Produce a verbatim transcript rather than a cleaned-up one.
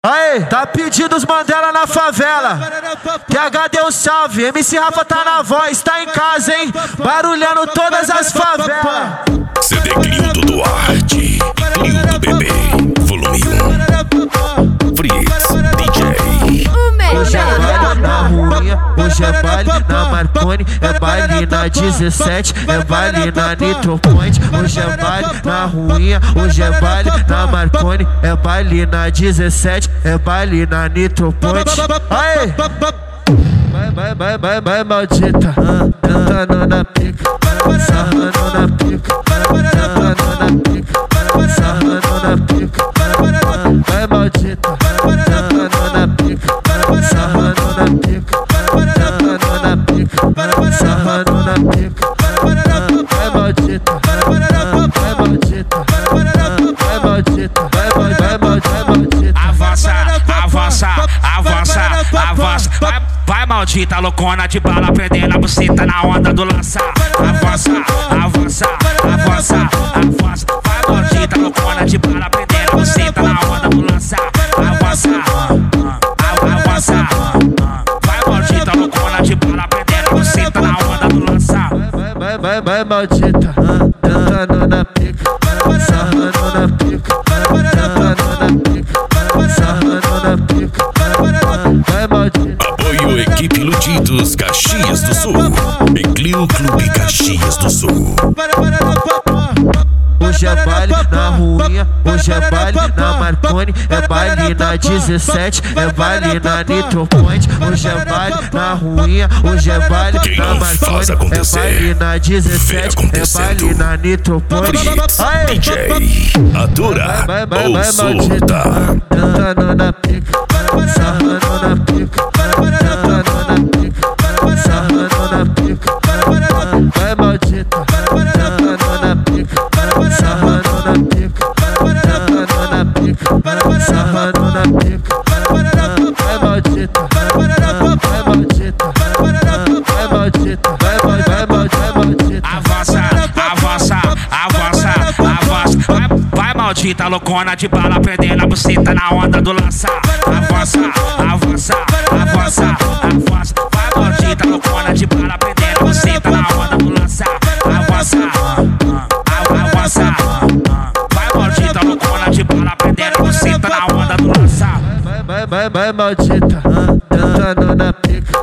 Aê, tá pedindo os Mandela na favela. T H deu um salve, M C Rafa tá na voz, tá em casa, hein? Barulhando todas as favelas. C D Clio do Duarte, Clio do Bebê, volume um. Fritz, D J. Hoje é baile na ruinha, hoje é baile na Marconi, é baile na dezessete, é baile na Nitro Point. Hoje é baile na ruinha, hoje é baile na Marconi, é baile na dezessete, é baile na Nitro Point. Aê! Vai, vai, vai, vai, vai, maldita, sentando na pica, sarrando na pica, sentando na pica, sarrando na pica. Vai, maldita, sentando na pica, sarrando na pica, sentando na pica, sarrando na pica. Vai, maldita, vai, maldita, vai, maldita, vai, vai, vai, maldita. Avança, avança, avança, avança. Vai, vai, maldita, loucona de bala, prendendo a buceta na onda do lançar. Avança, avança, avança, avança. Vai, maldita, loucona de bala, prendendo a buceta na onda do lançar. Avança, avança. Vai, maldita, loucona de bala, prendendo a buceta na onda do lançar. Vai, vai, vai, vai, maldita, sentando na pica, sarrando na pica, sentando na pica, sarrando na pica. Vai, maldita. Apoio Equipe Luditos Caxias do Sul, Clio Clube Caxias do Sul. Hoje é baile na ruinha, hoje é baile na Marconi, é baile na dezessete, é baile na Nitro Point. Hoje é baile na ruinha, hoje é baile na Marconi, é baile na dezessete, é baile na Nitro Point. D J, atura vai, vai, ou vai, solta. Sentando na pica, sarrando na pica, sentando na pica, sarrando na pica. Vai, maldita, sentando na pica, sarrando na pica, sentando na pica, sarrando na pica. Vai, maldita, vai, maldita, vai, maldita, vai, vai, vai, vai, maldita. Avança, avança, avança, avança. Vai, vai, maldita, loucona de bala, prendendo a buceta na onda do lançar. Avança, avança, avança, avança. Vai, maldita, loucona de bala, prendendo a buceta na onda do lançar. Avança, avança. Vai, maldita, loucona de bala, prendendo a buceta na onda do lançar. Vai, vai, vai, vai, maldita, sentando na pica,